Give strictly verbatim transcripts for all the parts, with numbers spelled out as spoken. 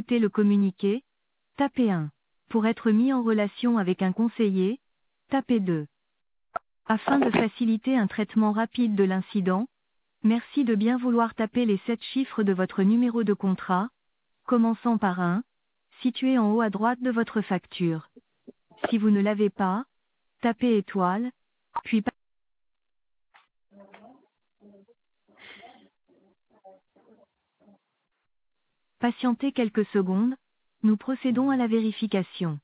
écouter le communiqué, tapez un. Pour être mis en relation avec un conseiller, tapez deux. Afin de faciliter un traitement rapide de l'incident, merci de bien vouloir taper les sept chiffres de votre numéro de contrat, commençant par un, situé en haut à droite de votre facture. Si vous ne l'avez pas, tapez étoile, puis pa- patientez quelques secondes, nous procédons à la vérification.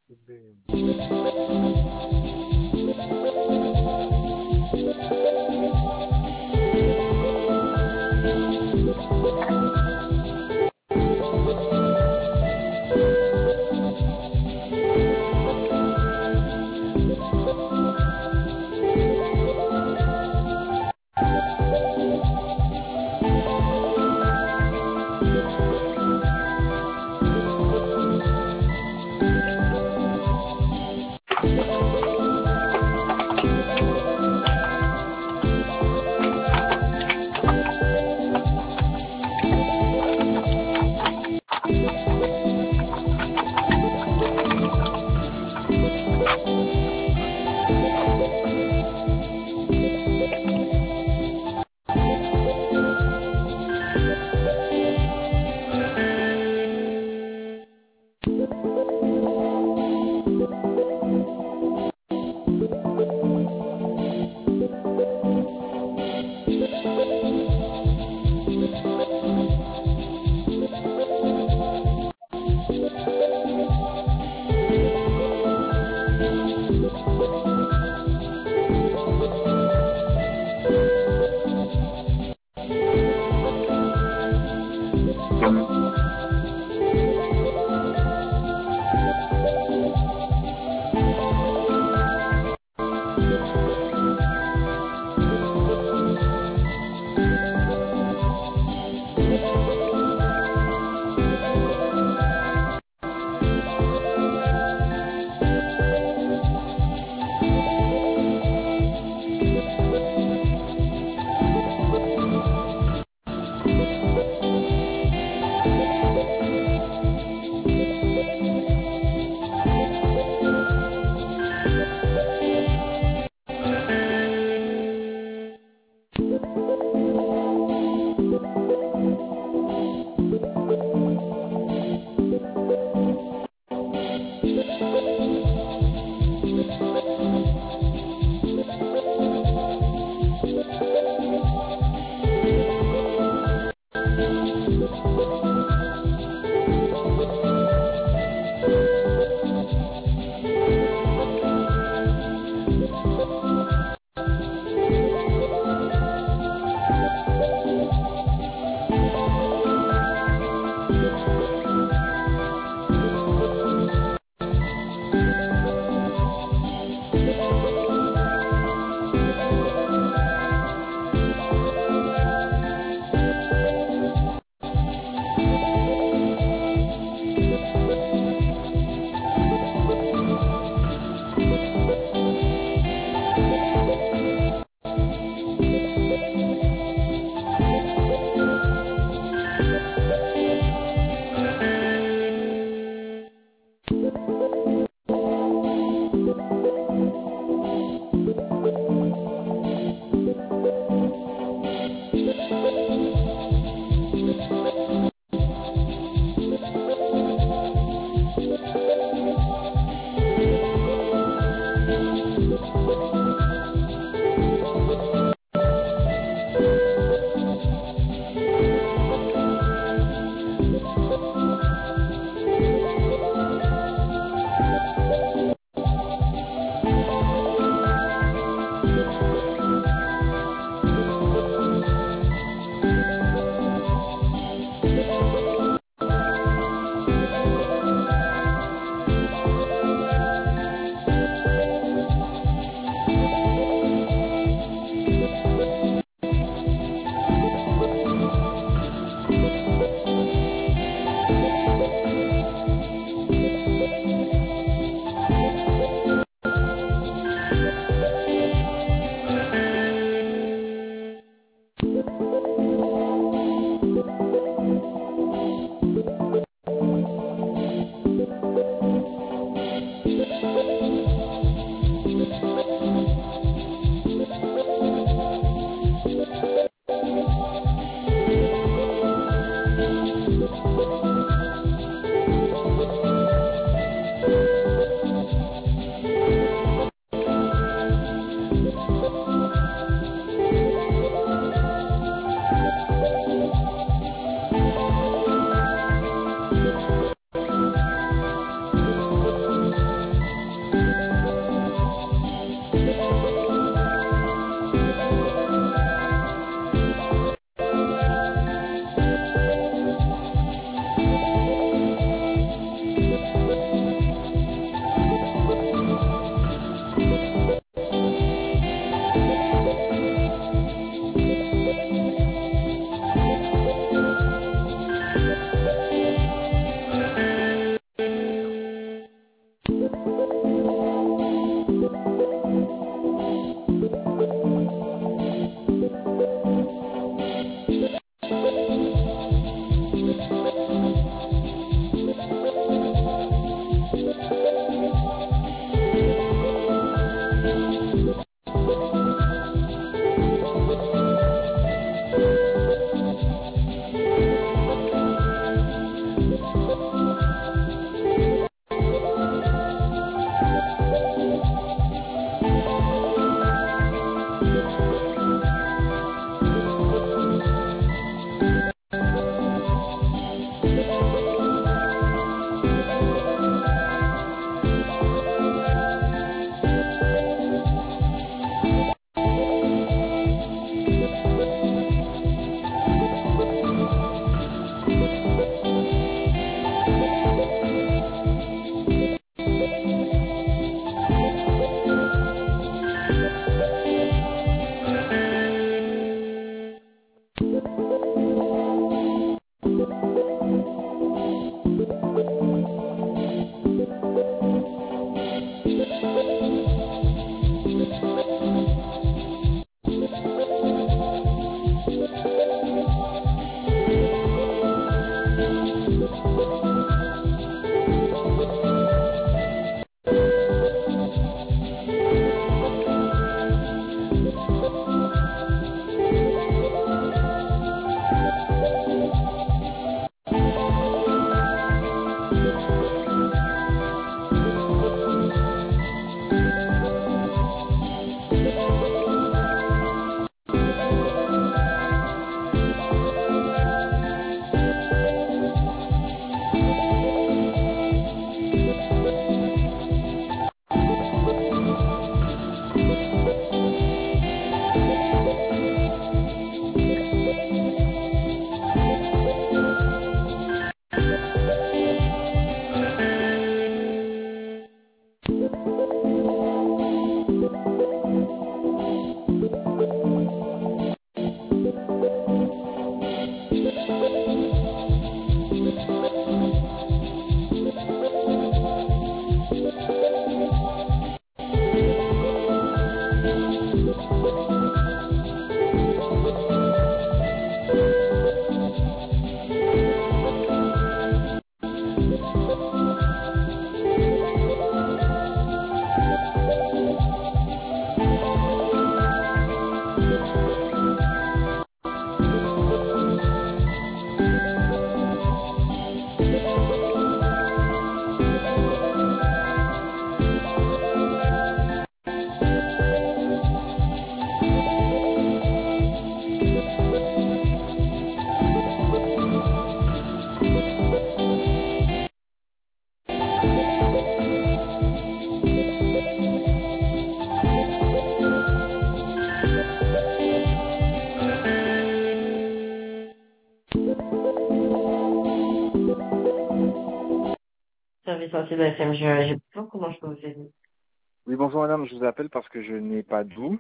Service ainsi de la F M G A G. Bonjour, comment je peux vous aider? Oui, bonjour madame, je vous appelle parce que je n'ai pas d'où.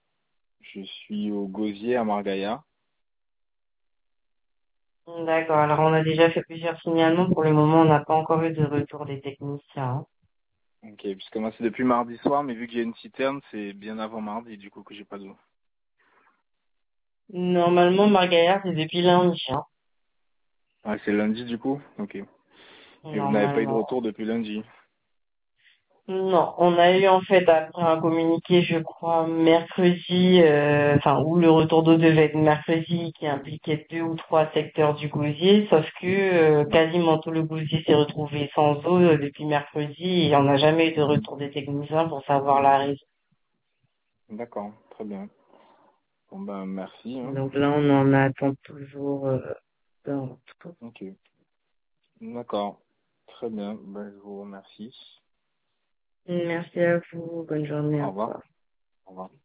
Je suis au Gosier à Margaya. D'accord, alors on a déjà fait plusieurs signalements. Pour le moment, on n'a pas encore eu de retour des techniciens. Ok, puisque moi c'est depuis mardi soir, mais vu qu'il y a une citerne, c'est bien avant mardi du coup que j'ai pas d'eau. Normalement, Margaillard, c'est depuis lundi. Hein. Ah, c'est lundi du coup? Ok. Et vous n'avez pas eu de Normalement. retour depuis lundi? Non, on a eu en fait après un communiqué, je crois, mercredi, euh, enfin où le retour d'eau devait être mercredi, qui impliquait deux ou trois secteurs du gosier, sauf que euh, quasiment tout le gosier s'est retrouvé sans eau euh, depuis mercredi et on n'a jamais eu de retour des techniciens pour savoir la raison. D'accord, très bien. Bon ben merci. Hein. Donc là, on en attend toujours euh, un retour. Ok. D'accord. Très bien. Ben, je vous remercie. Merci à vous, bonne journée, Au au revoir. revoir. Au revoir.